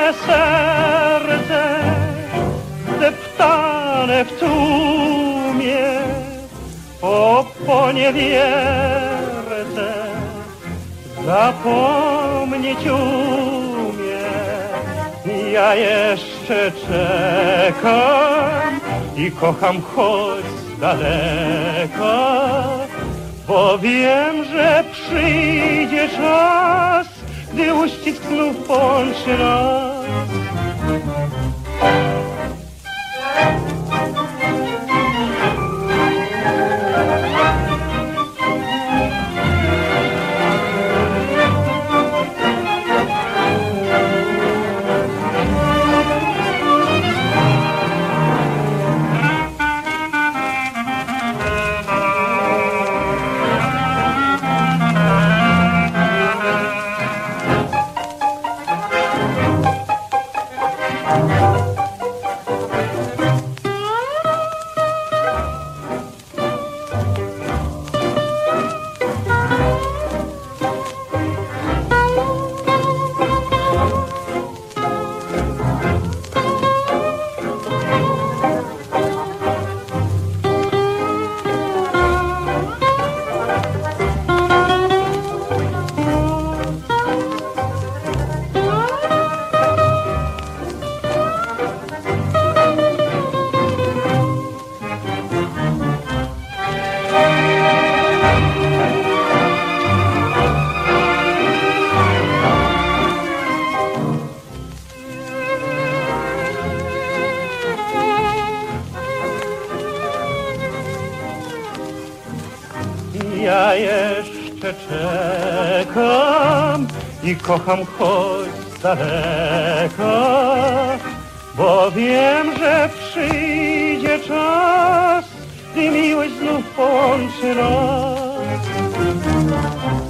me serce deptane w tłumie o poniewierce zapomnieć umie. Ja jeszcze czekam i kocham choć z daleka, bo wiem, że przyjdzie czas, gdy uścisk znów połączy nas. Ja jeszcze czekam i kocham choć z daleka, bo wiem, że przyjdzie czas, gdy miłość znów połączy nas.